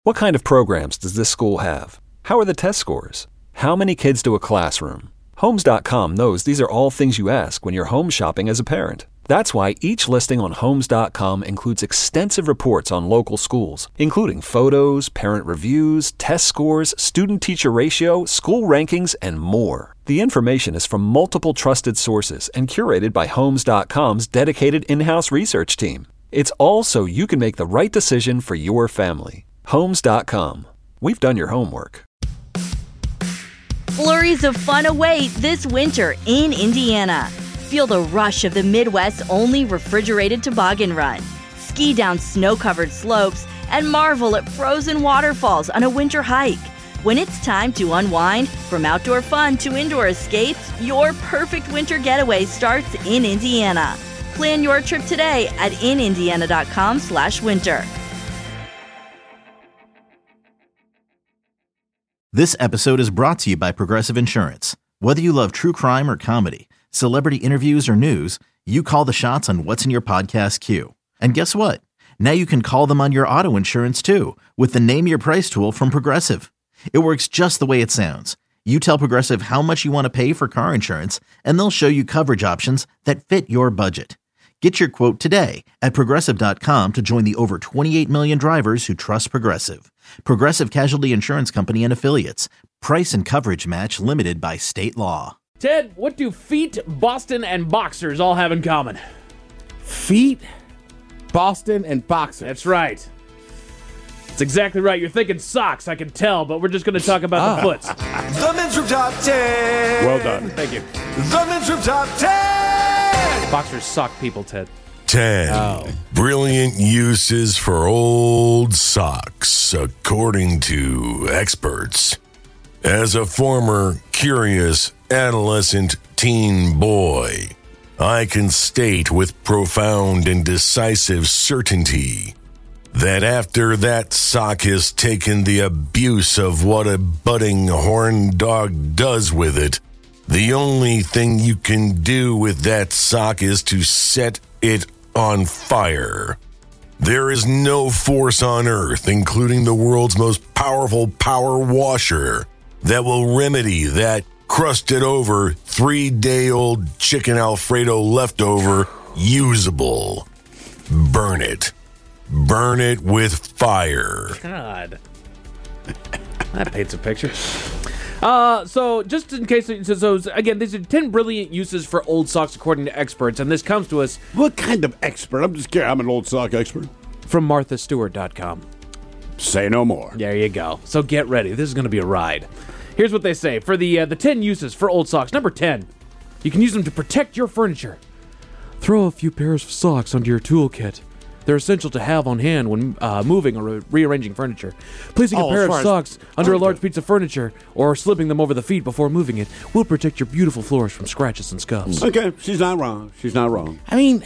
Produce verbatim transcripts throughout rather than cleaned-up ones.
What kind of programs does this school have? How are the test scores? How many kids do a classroom? Homes dot com knows these are all things you ask when you're home shopping as a parent. That's why each listing on Homes dot com includes extensive reports on local schools, including photos, parent reviews, test scores, student-teacher ratio, school rankings, and more. The information is from multiple trusted sources and curated by Homes dot com's dedicated in-house research team. It's all so you can make the right decision for your family. Homes dot com. We've done your homework. Flurries of fun await this winter in Indiana. Feel the rush of the Midwest's only refrigerated toboggan run. Ski down snow-covered slopes and marvel at frozen waterfalls on a winter hike. When it's time to unwind, from outdoor fun to indoor escapes, your perfect winter getaway starts in Indiana. Plan your trip today at in indiana dot com slash winter. This episode is brought to you by Progressive Insurance. Whether you love true crime or comedy, celebrity interviews or news, you call the shots on what's in your podcast queue. And guess what? Now you can call them on your auto insurance too with the Name Your Price tool from Progressive. It works just the way it sounds. You tell Progressive how much you want to pay for car insurance, and they'll show you coverage options that fit your budget. Get your quote today at Progressive dot com to join the over twenty-eight million drivers who trust Progressive. Progressive Casualty Insurance Company and Affiliates. Price and coverage match limited by state law. Ted, what do feet, Boston, and boxers all have in common? Feet, Boston, and boxers. That's right. That's exactly right. You're thinking socks, I can tell, but we're just going to talk about Ah. the foots. The Men's Room Top ten. Well done. Thank you. The Men's Room Top ten. Boxers sock people, Ted. ten. Oh. Brilliant uses for old socks, according to experts. As a former curious adolescent teen boy, I can state with profound and decisive certainty that after that sock has taken the abuse of what a budding horn dog does with it, the only thing you can do with that sock is to set it on fire. There is no force on earth, including the world's most powerful power washer, that will remedy that crusted over three-day-old chicken Alfredo leftover usable. Burn it. Burn it with fire. God. That paints a picture. Uh, so, just in case, so, so again, these are ten brilliant uses for old socks according to experts, and this comes to us What kind of expert? I'm just curious. I'm an old sock expert. from martha stewart dot com. Say no more. There you go. So get ready. This is going to be a ride. Here's what they say. For the uh, the ten uses for old socks. Number ten, you can use them to protect your furniture. Throw a few pairs of socks onto your toolkit. They're essential to have on hand when uh, moving or re- rearranging furniture. Placing Oh, a pair as of far as- socks under a Okay. large piece of furniture or slipping them over the feet before moving it will protect your beautiful floors from scratches and scuffs. Okay, she's not wrong. She's not wrong. I mean,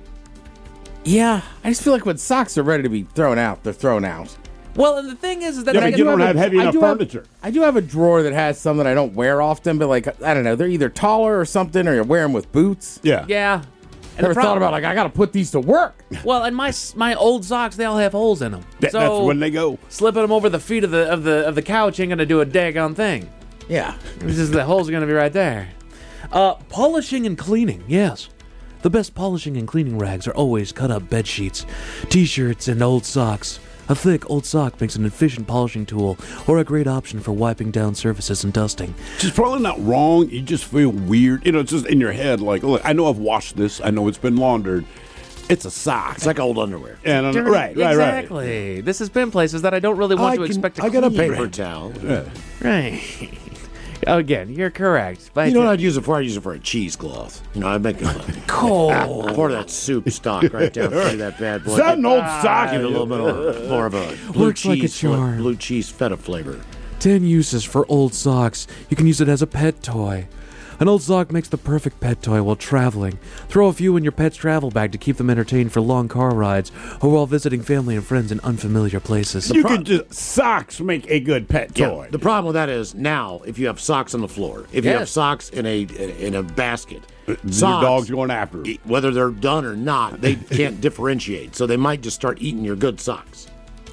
yeah, I just feel like when socks are ready to be thrown out, they're thrown out. Well, and the thing is, is that Yeah, I but do you don't a- have heavy I enough do have- furniture. I do have a drawer that has some that I don't wear often, but like, I don't know, they're either taller or something, or you wear them with boots. Yeah. Yeah. And Never the thought problem- about, like, I got to put these to work. Well, and my my old socks, they all have holes in them. That- so that's when they go. slipping them over the feet of the of the of the couch ain't gonna do a daggone thing. Yeah. It's just the holes are gonna be right there. Uh, polishing and cleaning, yes. The best polishing and cleaning rags are always cut-up bed sheets, t-shirts, and old socks. A thick old sock makes an efficient polishing tool or a great option for wiping down surfaces and dusting. She's probably not wrong. You just feel weird. You know, it's just in your head. Like, look, I know I've washed this. I know it's been laundered. It's a sock. It's like old underwear. And I'm- Dirty- right, right, exactly. This has been places that I don't really want I to can- expect to I got a clean. paper towel. right. Right. Again, you're correct. But You know what I'd use it for? I'd use it for a cheesecloth. You know, I'd make a cold. pour that soup stock right down through that bad boy. Is that an old sock? Give it a little bit of, more of a blue Works like a cheese, fla- charm. blue cheese feta flavor. ten uses for old socks. You can use it as a pet toy. An old sock makes the perfect pet toy while traveling. Throw a few in your pet's travel bag to keep them entertained for long car rides or while visiting family and friends in unfamiliar places. You could just socks make a good pet toy. Yeah, the problem with that is now, if you have socks on the floor, if you have Yes. socks in a in a basket, Your socks, dog's going after it. whether they're done or not, they can't differentiate. So they might just start eating your good socks.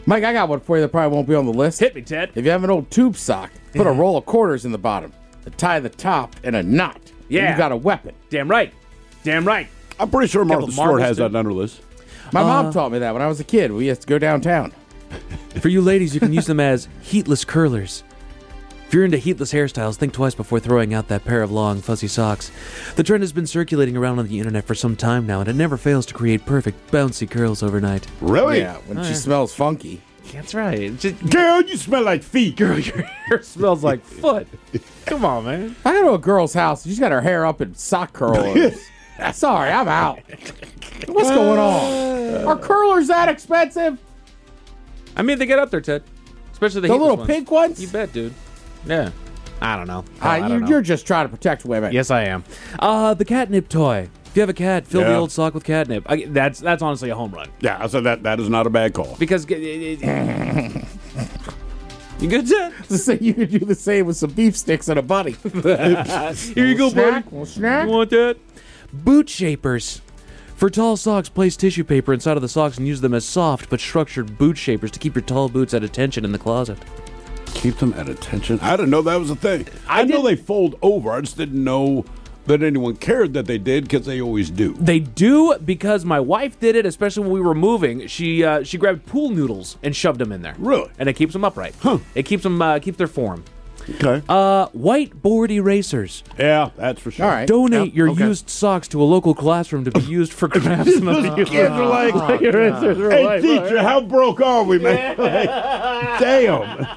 Mike, I got one for you that probably won't be on the list. Hit me, Ted. If you have an old tube sock, put a roll of quarters in the bottom, tie the top in a knot. Yeah. You got a weapon. Damn right. Damn right. I'm pretty sure Martha Couple Stewart marbles, has too. that on her list. My Uh, mom taught me that when I was a kid. We used to go downtown. For you ladies, you can use them as heatless curlers. If you're into heatless hairstyles, think twice before throwing out that pair of long, fuzzy socks. The trend has been circulating around on the internet for some time now, and it never fails to create perfect, bouncy curls overnight. Really? Yeah, when she smells funky. That's right. Just, Girl, you smell like feet. girl, your hair smells like foot. Come on, man. I go to a girl's house. She's got her hair up in sock curlers. Sorry, I'm out. What's going on? Are curlers that expensive? I mean, they get up there, Ted. Especially the, The heatless little ones. pink ones? You bet, dude. Yeah. I don't know. Uh, I don't you, know. You're just trying to protect women. Yes, I am. Uh, the catnip toy. If you have a cat, fill the Yeah. old sock with catnip. I, that's that's honestly a home run. Yeah, so that that is not a bad call. Because... It, it, it- you good, Ted? To say you could do the same with some beef sticks and a buddy. Here you go, snack, buddy. little snack. You want that? Boot shapers. For tall socks, place tissue paper inside of the socks and use them as soft but structured boot shapers to keep your tall boots at attention in the closet. Keep them at attention. I didn't know that was a thing. I, I know didn't- they fold over. I just didn't know that anyone cared that they did because they always do. They do because my wife did it, especially when we were moving. She uh, she grabbed pool noodles and shoved them in there. Really? And it keeps them upright. Huh. It keeps them uh, keeps their form. Okay. Uh, whiteboard erasers. yeah, that's for sure. All right. Donate Yep, your okay. used socks to a local classroom to be used for crafts and other Kids are like, hey, teacher, how broke are we, man? Like, damn.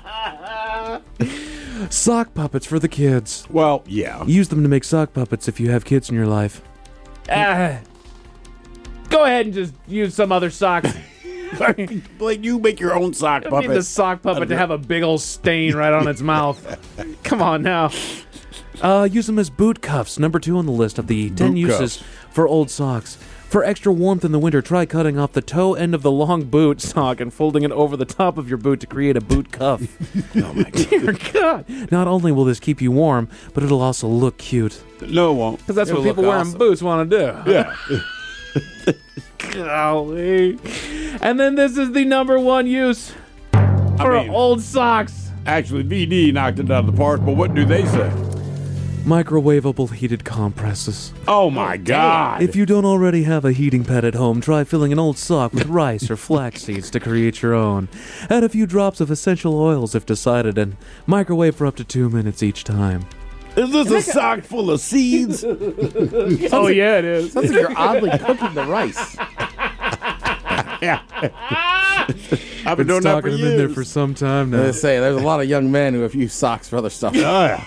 sock puppets for the kids. Well, yeah. Use them to make sock puppets if you have kids in your life. Ah. Go ahead and just use some other socks. Like, you make your own sock I don't need the puppet. sock puppet to have a big old stain right on its mouth. Come on now. Uh, use them as boot cuffs. Number two on the list of the ten Boot uses cuffs. for old socks. For extra warmth in the winter, try cutting off the toe end of the long boot sock and folding it over the top of your boot to create a boot cuff. Oh my dear God! Not only will this keep you warm, but it'll also look cute. No, it won't. Because that's It'll what people look wearing awesome. boots want to do. Yeah. Golly. And then this is the number one use for mean- old socks. Actually, V D knocked it out of the park, but what do they say? Microwavable heated compresses. Oh, my God. If you don't already have a heating pad at home, try filling an old sock with rice or flax seeds to create your own. Add a few drops of essential oils if decided, and microwave for up to two minutes each time. Is this a sock full of seeds? Oh, yeah, it is. Sounds like you're oddly cooking the rice. I've been doing that for Stocking them in there years. for some time I now. say, there's a lot of young men who have used socks for other stuff. Oh, yeah.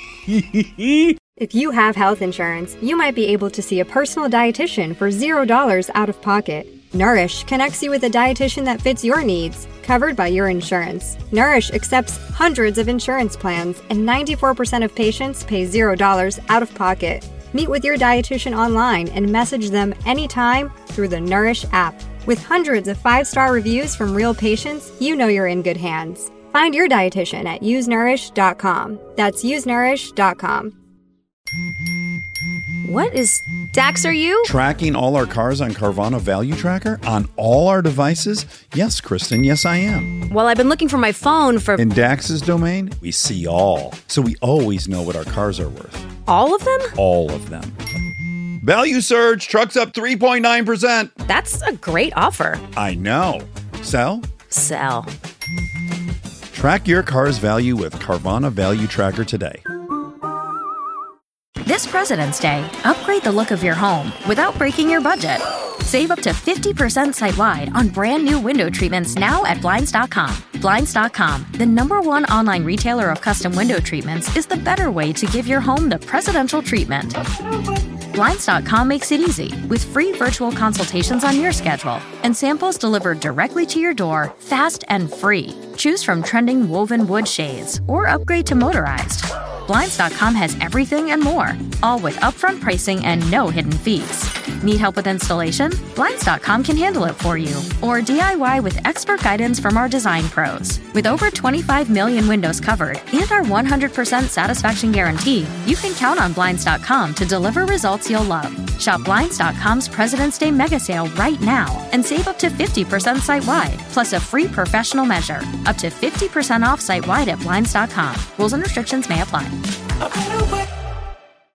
If you have health insurance, you might be able to see a personal dietitian for zero dollars out of pocket. Nourish connects you with a dietitian that fits your needs, covered by your insurance. Nourish accepts hundreds of insurance plans, and ninety-four percent of patients pay zero dollars out of pocket. Meet with your dietitian online and message them anytime through the Nourish app. With hundreds of five-star reviews from real patients, you know you're in good hands. Find your dietitian at use nourish dot com. That's use nourish dot com. What is Dax, are you? Tracking all our cars on Carvana Value Tracker on all our devices? Yes, Kristen, yes, I am. Well, I've been looking for my phone for In Dax's domain, we see all. So we always know what our cars are worth. all of them. All of them. Value surge, trucks up three point nine percent. That's a great offer. I know. Sell? Sell. Track your car's value with Carvana Value Tracker today. This President's Day, upgrade the look of your home without breaking your budget. Save up to fifty percent site-wide on brand new window treatments now at Blinds dot com. Blinds dot com, the number one online retailer of custom window treatments, is the better way to give your home the presidential treatment. Blinds dot com makes it easy with free virtual consultations on your schedule and samples delivered directly to your door, fast and free. Choose from trending woven wood shades or upgrade to motorized. Blinds dot com has everything and more, all with upfront pricing and no hidden fees. Need help with installation? Blinds dot com can handle it for you. Or D I Y with expert guidance from our design pros. With over twenty-five million windows covered and our one hundred percent satisfaction guarantee, you can count on Blinds dot com to deliver results you'll love. Shop Blinds dot com's President's Day mega sale right now and save up to fifty percent site-wide, plus a free professional measure. Up to fifty percent off site-wide at Blinds dot com. Rules and restrictions may apply.